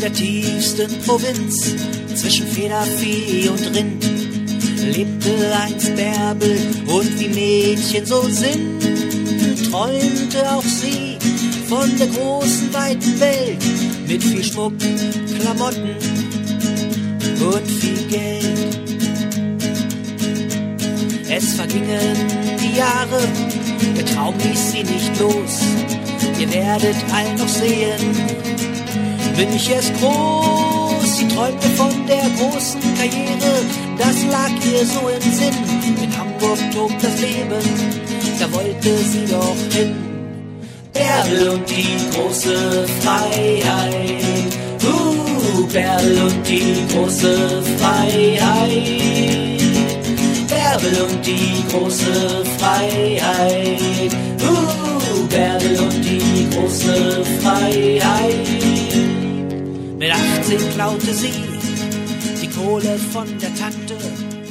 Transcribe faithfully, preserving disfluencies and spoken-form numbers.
der tiefsten Provinz, zwischen Federvieh und Rind, lebte einst Bärbel, und wie Mädchen so sind, träumte auch sie von der großen, weiten Welt, mit viel Schmuck, Klamotten und viel Geld. Es vergingen die Jahre, der Traum ließ sie nicht los. Ihr werdet all noch sehen, Münch ist groß. Sie träumte von der großen Karriere, das lag ihr so im Sinn. In Hamburg tobt das Leben, da wollte sie doch hin. Bärbel und die große Freiheit, uh, Bärbel und die große Freiheit, Bärbel und die große Freiheit, uh, Bärbel und die große Freiheit. Mit achtzehn klaute sie die Kohle von der Tante